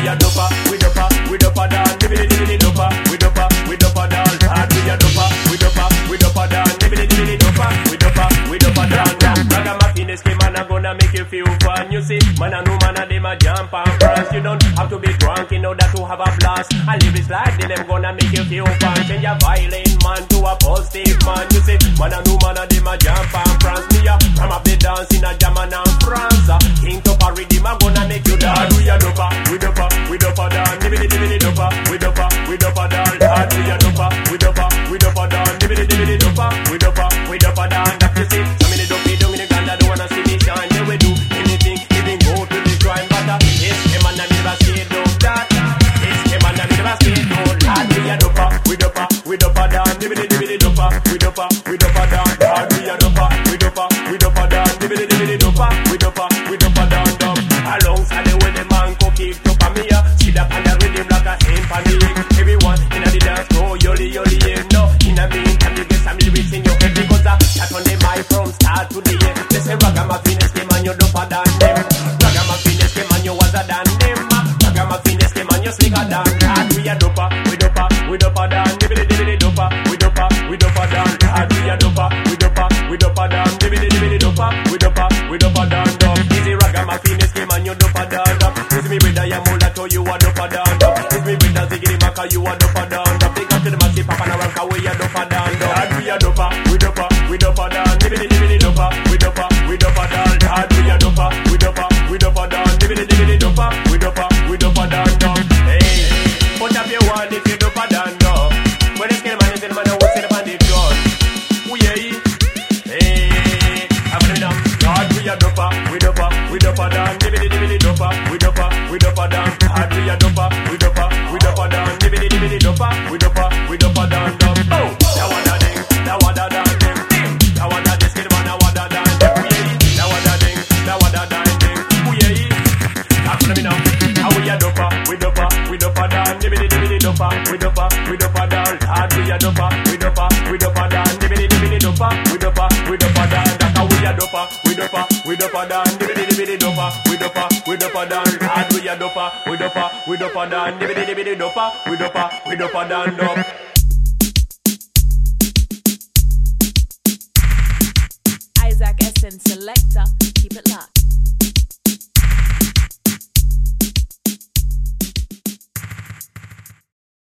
we a dopa, we dopa, we dopa down. Dibidi dibidi dopa, we dopa, we dopa down. Hard we a dopa, we dopa, we dopa down. Dibidi dibidi dopa, we dopa, we dopa down. Ragamuffin is man, I'm gonna make you feel fun. You see, man, I know man, they ma jump and prance. You don't have to be drunk in order to have a blast. I live this life, then I'm gonna make you feel fun. Change your violent man to a positive man. You see, man, I know man, they ma jump and prance. Me a from up the dance in a German and France. King to rhythm, I'm gonna make you dance. We a dopa, we dopa, we dopa down. Dibidi dibidi dopa, we dopa, we dopa down. Hard we a dopa, we dopa, we dopa down. Dibidi dibidi dopa, we dopa, we dopa down. That you see, some in the dope, don't in the gun, I don't wanna see me shine. They will do anything, even go to the crime. But it's him and I never say do that. It's him and I never say do that. We a dopa, we dopa, we dopa down. Dibidi dibidi dopa, we dopa, we dopa down. Hard we a dopa, we dopa, we dopa down. Dibidi dibidi dopa, we dopa, we dopa down. Alongside the way the man go keep up on me, see that on the rhythm like a hand on the leg. Everyone in the dance go yoli yoli, no. In the meantime you get some lyrics in your head because I chat on the mic from start to the end. They say ragamuffin is man, you doper than them. Ragamuffin is man, you was a than them. Ragamuffin is man, you slicker than that. We a doper, we doper, we doper down. Dibidi dibidi doper, we doper, we doper down. Hard we a doper, we doper, we doper down. Dibidi dibidi doper, we doper, we doper down. Easy ragamuffin is man, you doper down. Is me with a yamola to you a doper down. Is me with a ziggy maka you a doper down. Big up to the massive papa na rank away a doper down. Hard we a doper, we doper, we doper down. Dibidi dibidi doper, we doper, we doper down. Hard we a doper, we doper, we doper down. Dibidi dibidi doper, we doper, we doper down. Hey, put up your one if you doper down. When it's get man is in man, I will sit up on the gun. We yeah, hey, I'm gonna down. Hard we a doper, we doper, we doper down. Dibidi dibidi doper, we doper, we doper down. Hard we a doper, we doper, we doper down. Dibidi dibidi doper, we doper, we doper down. Oh, that one that ding, that one that ding, that one that this kid man, that one that ding, that one that ding, that one that ding. Oh yeah, after me now. How we a doper, we doper, we doper down. Dibidi dibidi doper, we doper, we doper down. Hard we a doper, we doper, we doper down. Dibidi dibidi doper, we doper, we doper down. That's how we a doper, we doper, we doper down. Dibidi dibidi doper, we doper, we doper down. Hard we a doper, we doper, we doper down. Dibidi dibidi doper, we doper, we doper down. Isaac Essen Selector, keep it locked.